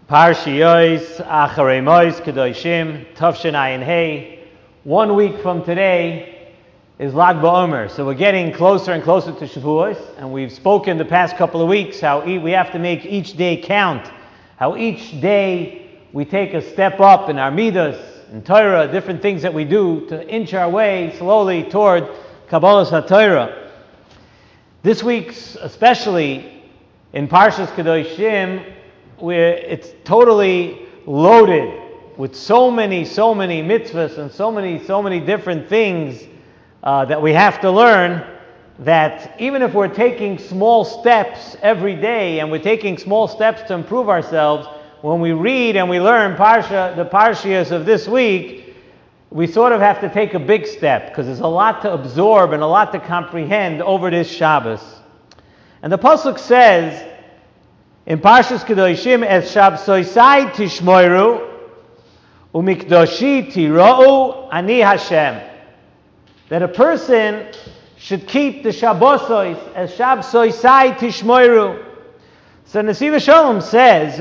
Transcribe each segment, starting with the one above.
Parshiyos Acharei Mos Kedoshim Tavshin Ayin Hey. 1 week from today is Lag BaOmer, so we're getting closer and closer to Shavuos, and we've spoken the past couple of weeks how we have to make each day count, how each day we take a step up in our midas, in Torah, different things that we do to inch our way slowly toward Kabbalas HaTorah. This week's, especially in Parshas Kedoshim, where it's totally loaded with so many mitzvahs and so many different things that we have to learn, that even if we're taking small steps every day and we're taking small steps to improve ourselves, when we read and we learn the Parshiyos of this week, we sort of have to take a big step because there's a lot to absorb and a lot to comprehend over this Shabbos. And the Pasuk says in Parshas Kedoshim, Es Shabsosai Tishmoiru Umikdoshi Tirou Ani Hashem, that a person should keep the Shabbosos as Shabsosai Tishmoiru. So Nesiv Shalom says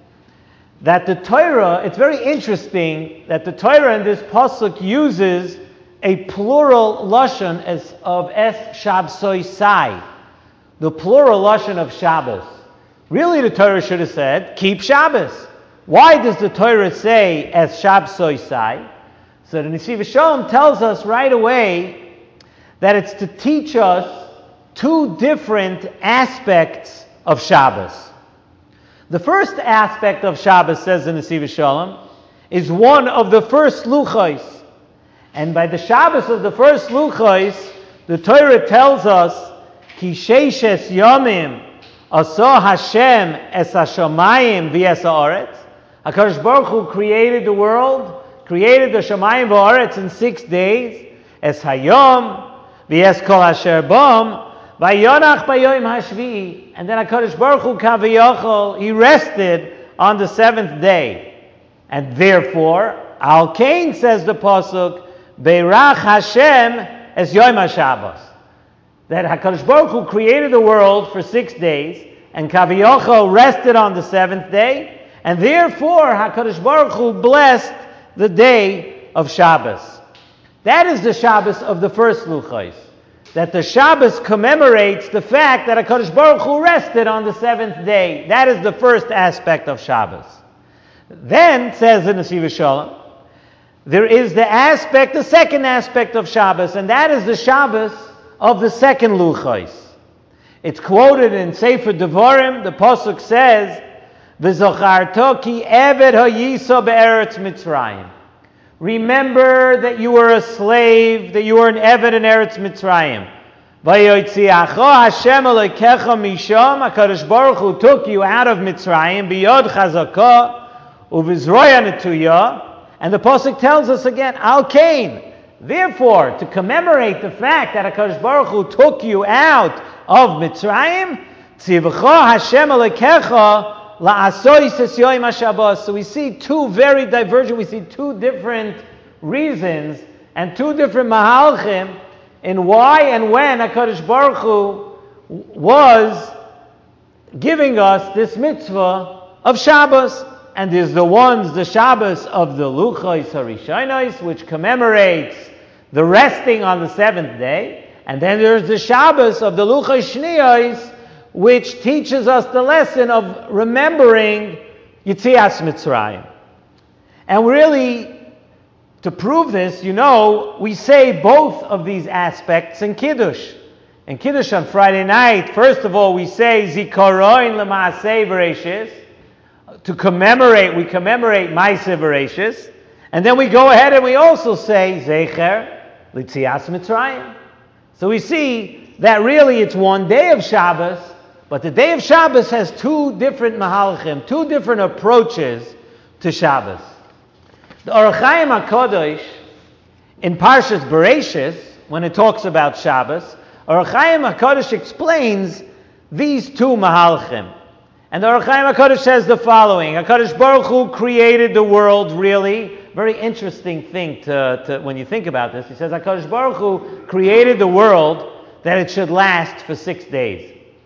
that the Torah, it's very interesting that the Torah in this pasuk uses a plural lashon of Es Shabsosai, the plural lashon of Shabbos. Really, the Torah should have said, keep Shabbos. Why does the Torah say Es Shabsosai? So the Nesiv Shalom tells us right away that it's to teach us two different aspects of Shabbos. The first aspect of Shabbos, says the Nesiv Shalom, is one of the first luchos. And by the Shabbos of the first luchos, the Torah tells us, Ki sheishes yomim Asa Hashem es hashamayim v'es haaretz. HaKadosh Baruch Hu created the world, created the shamayim v'haaretz in 6 days. Es hayom v'es kol asher bam v'yonach b'yom hashvi'i. And then HaKadosh Baruch Hu kaviyachol, He rested on the 7th day. And therefore, Al Kain, says the pasuk, Beirach Hashem es yom HaShabbos, that HaKadosh Baruch Hu created the world for 6 days, and Kaviyachol rested on the 7th day, and therefore HaKadosh Baruch Hu blessed the day of Shabbos. That is the Shabbos of the first luchos, that the Shabbos commemorates the fact that HaKadosh Baruch Hu rested on the 7th day. That is the first aspect of Shabbos. Then, says the Nesiv Shalom, there is the second aspect of Shabbos, and that is the Shabbos of the second luchos. It's quoted in Sefer Devarim. The pasuk says, "V'zocharto ki eved hayiso be'eretz Mitzrayim." Remember that you were a slave, that you were an eved in Eretz Mitzrayim. Vayotziacho Hashem Elokecha misham. HaKadosh Baruch Hu took you out of Mitzrayim biyod chazaka uvizroya netuya. And the pasuk tells us again, Al Kain. Therefore, to commemorate the fact that HaKadosh Baruch Hu took you out of Mitzrayim, Tzivcha Hashem Elokecha la'asois es yom HaShabbos. So we see two very divergent, we see two different reasons and two different mahalchim in why and when HaKadosh Baruch Hu was giving us this mitzvah of Shabbos. And there's the Shabbos of the Luchos HaRishonos, which commemorates the resting on the 7th day. And then there's the Shabbos of the Luchos Shniyos, which teaches us the lesson of remembering Yitzias Mitzrayim. And really, to prove this, we say both of these aspects in Kiddush. In Kiddush on Friday night, first of all, we say Zikaron L'Maaseh Bereshis. We commemorate Maaseh Bereshis, and then we go ahead and we also say Zecher L'Tzias Mitzrayim. So we see that really it's one day of Shabbos, but the day of Shabbos has two different mahalchim, two different approaches to Shabbos. The Orach Chaim HaKadosh in Parshas Bereshis, when it talks about Shabbos, Orach Chaim HaKadosh explains these two mahalchim. And the Orach Chaim HaKadosh says the following: HaKadosh Baruch Hu created the world, really. Very interesting thing to when you think about this. He says HaKadosh Baruch Hu created the world that it should last for 6 days.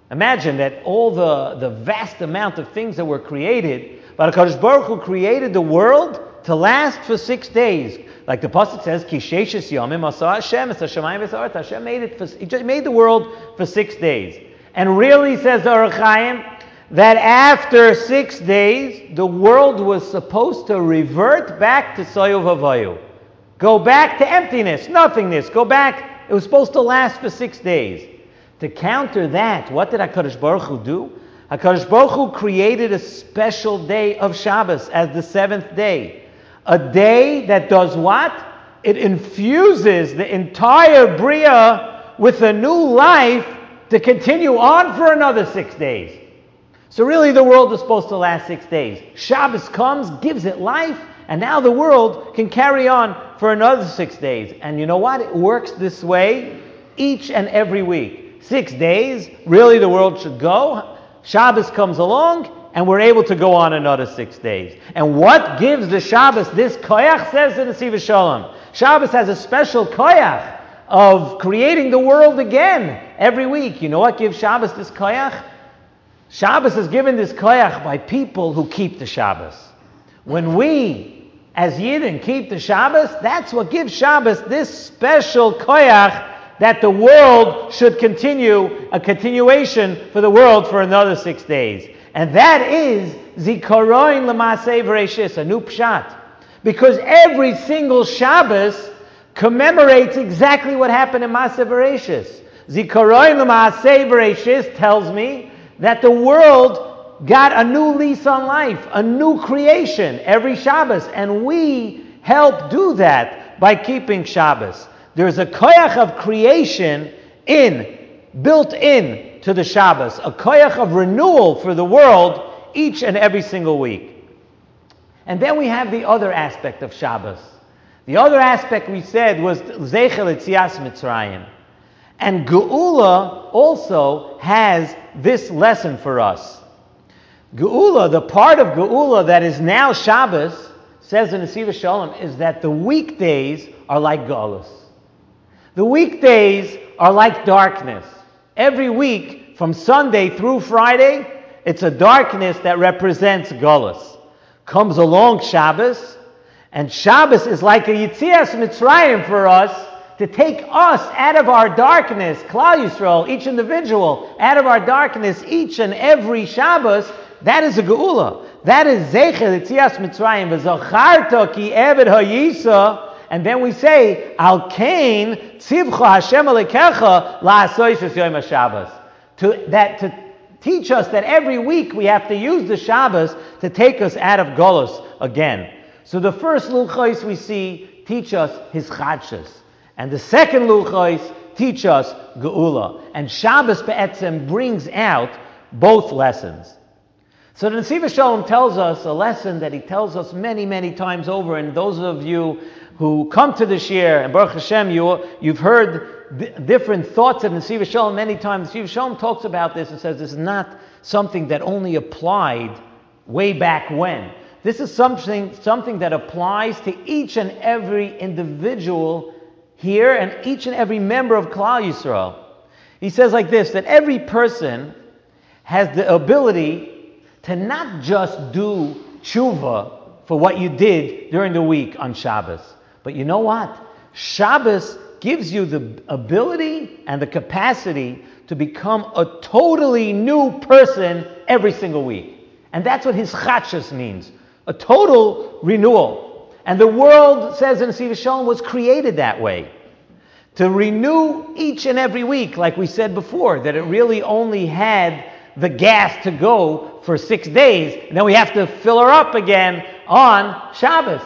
Imagine that all the vast amount of things that were created, but HaKadosh Baruch Hu created the world to last for 6 days. Like the pasuk says, Ki sheishes yomim asa Hashem es hashamayim v'ha'aretz. Hashem He just made the world for 6 days. And really, says the Orach Chaim, that after 6 days, the world was supposed to revert back to soyu v'avayu. Go back to emptiness, nothingness. Go back. It was supposed to last for 6 days. To counter that, what did HaKadosh Baruch Hu do? HaKadosh Baruch Hu created a special day of Shabbos as the 7th day. A day that does what? It infuses the entire Bria with a new life to continue on for another 6 days. So really the world is supposed to last 6 days. Shabbos comes, gives it life, and now the world can carry on for another 6 days. And you know what? It works this way each and every week. 6 days, really the world should go. Shabbos comes along, and we're able to go on another 6 days. And what gives the Shabbos this koyach, says the Nesiv Shalom. Shabbos has a special koyach of creating the world again every week. You know what gives Shabbos this koyach? Shabbos is given this koyach by people who keep the Shabbos. When we, as Yidden, keep the Shabbos, that's what gives Shabbos this special koyach that the world should continue, a continuation for the world for another 6 days. And that is Zikaron L'Maaseh Bereshis, a new pshat. Because every single Shabbos commemorates exactly what happened in Maaseh Bereshis. Zikaron L'Maaseh Bereshis tells me that the world got a new lease on life, a new creation every Shabbos. And we help do that by keeping Shabbos. There's a koyach of creation built in to the Shabbos, a koyach of renewal for the world each and every single week. And then we have the other aspect of Shabbos. The other aspect we said was Zeichel Yetzias Mitzrayim. And Geula also has this lesson for us. Geula, the part of Geula that is now Shabbos, says in the Nesiv Shalom, is that the weekdays are like Galus. The weekdays are like darkness. Every week, from Sunday through Friday, it's a darkness that represents Galus. Comes along Shabbos, and Shabbos is like a Yetzias Mitzrayim for us, to take us out of our darkness, Klal Yisrael, each individual, out of our darkness, each and every Shabbos. That is a Geula. That is Zeichel Yetzias Mitzrayim. V'zacharta ki eved ha'yisa. And then we say, Al Kain tzivcha Hashem Elokecha la'asois es Yom HaShabbos. To teach us that every week we have to use the Shabbos to take us out of Golus again. So the first Luchos we see teach us his Chadshus. And the second Luchos teach us Geula. And Shabbos Be'etzem brings out both lessons. So the Nesiv Shalom tells us a lesson that he tells us many, many times over. And those of you who come to this year, and Baruch Hashem, you've heard different thoughts of Nesiv Shalom many times. Nesiv Shalom talks about this and says this is not something that only applied way back when. This is something that applies to each and every individual here and each and every member of Klal Yisrael. He says like this, that every person has the ability to not just do tshuva for what you did during the week on Shabbos. But you know what? Shabbos gives you the ability and the capacity to become a totally new person every single week. And that's what his chadshus means. A total renewal. And the world, says in Nesiv Shalom, was created that way. To renew each and every week, like we said before, that it really only had the gas to go for 6 days, and then we have to fill her up again on Shabbos.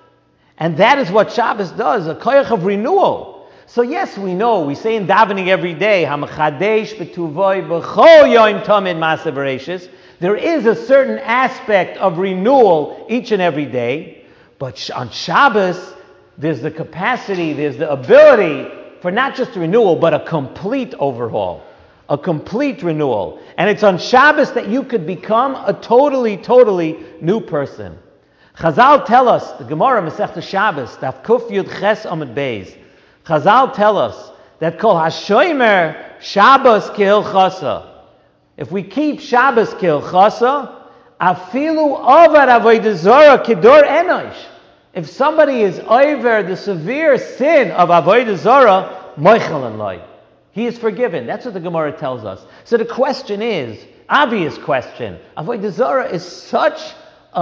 And that is what Shabbos does, a koyach of renewal. So yes, we know, we say in davening every day, HaMechadesh b'tuvoi b'chol yom tamid Maaseh Bereshis. There is a certain aspect of renewal each and every day, but on Shabbos, there's the capacity, there's the ability for not just renewal, but a complete overhaul, a complete renewal. And it's on Shabbos that you could become a totally, totally new person. Chazal tell us, the Gemara Masechta Shabbos, Daf Kuf Yud Ches Amud Beis, Chazal tell us that Kol HaShomer Shabbos Kehilchasa. If we keep Shabbos kilchasa, afilu over avodah zarah kidor enosh. If somebody is over the severe sin of avodah zarah, moichel loy, he is forgiven. That's what the Gemara tells us. So the question is, obvious question, avodah zarah is such a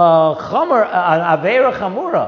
avera chamura.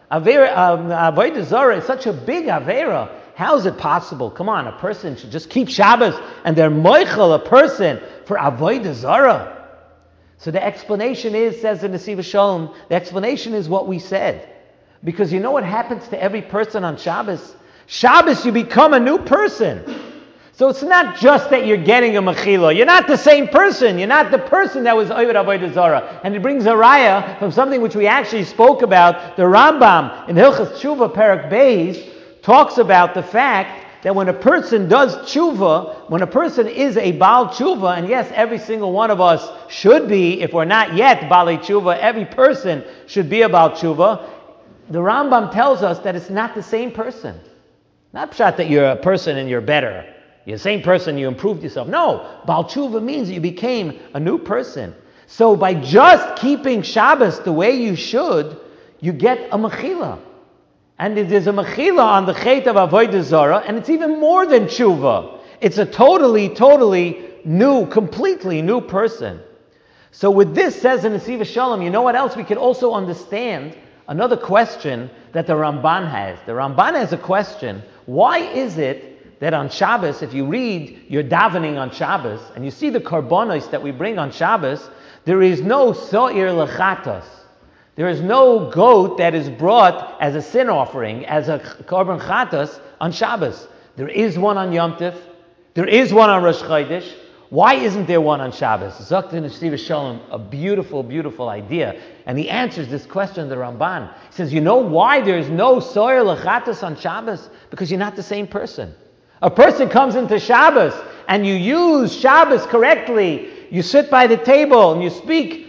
Avodah zarah is such a big avera. How is it possible? Come on, a person should just keep Shabbos and they're moichel a person for avodah zarah. So the explanation is, says the Nesiv Shalom, the explanation is what we said. Because you know what happens to every person on Shabbos? Shabbos, you become a new person. So it's not just that you're getting a mechila. You're not the same person. You're not the person that was over avodah zarah. And it brings a raya from something which we actually spoke about. The Rambam in Hilchas Tshuva Perek Beis talks about the fact that when a person does tshuva, when a person is a Baal tshuva, and yes, every single one of us should be, if we're not yet Baalei tshuva, every person should be a Baal tshuva. The Rambam tells us that it's not the same person. Not pshat that you're a person and you're better. You're the same person, you improved yourself. No, Baal tshuva means that you became a new person. So by just keeping Shabbos the way you should, you get a mechila. And there's a mechila on the chet of avodah zarah, and it's even more than tshuva. It's a totally new, completely new person. So with this, says in Nesiv Shalom, you know what else we could also understand? Another question that the Ramban has. The Ramban has a question. Why is it that on Shabbos, if you read your davening on Shabbos, and you see the karbonos that we bring on Shabbos, there is no so'ir lechatos. There is no goat that is brought as a sin offering, as a korban chatos on Shabbos. There is one on Yom Tov. There is one on Rosh Chodesh. Why isn't there one on Shabbos? Zok Nesiv Shalom, a beautiful, beautiful idea. And he answers this question of the Ramban. He says, you know why there is no soyer lechatos on Shabbos? Because you're not the same person. A person comes into Shabbos and you use Shabbos correctly. You sit by the table and you speak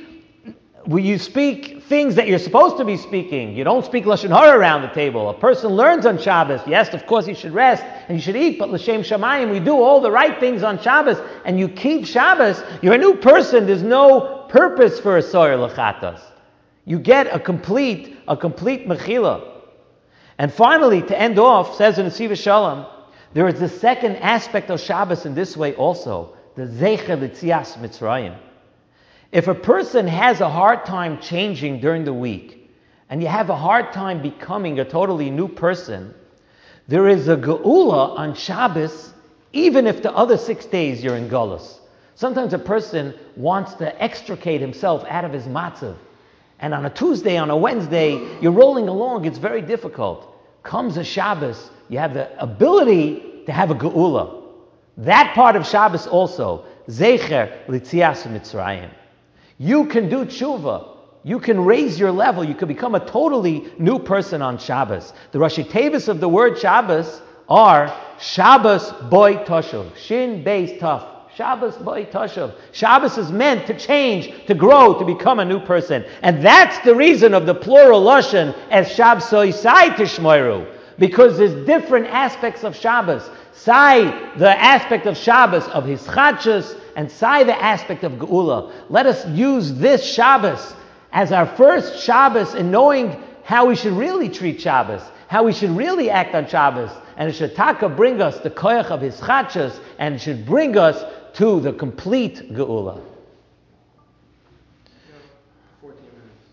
things that you're supposed to be speaking. You don't speak Lashon Hara around the table. A person learns on Shabbos. Yes, of course he should rest and you should eat, but L'Shem Shamayim, we do all the right things on Shabbos and you keep Shabbos, you're a new person. There's no purpose for a soyer lechatos. You get a complete mechila. And finally, to end off, says in Nesiv Shalom, there is the second aspect of Shabbos in this way also, the Zeicher L'Tzias Mitzrayim. If a person has a hard time changing during the week, and you have a hard time becoming a totally new person, there is a geula on Shabbos, even if the other 6 days you're in Golus. Sometimes a person wants to extricate himself out of his matzav, and on a Tuesday, on a Wednesday, you're rolling along, it's very difficult. Comes a Shabbos, you have the ability to have a geula. That part of Shabbos also, Zeicher L'Tzias Mitzrayim. You can do tshuva. You can raise your level. You can become a totally new person on Shabbos. The Rashi Tevis of the word Shabbos are Shabbos Boy Toshav. Shin Beis Taf. Shabbos Boy Toshav. Shabbos is meant to change, to grow, to become a new person. And that's the reason of the plural Lashon as Shabsoi Sai Tishmoiru. Because there's different aspects of Shabbos. Sai, the aspect of Shabbos of Hischachus, and Sai, the aspect of Geula. Let us use this Shabbos as our first Shabbos in knowing how we should really treat Shabbos, how we should really act on Shabbos. And it should bring us the koyach of Hischachus, and it should bring us to the complete Geula. 14 minutes.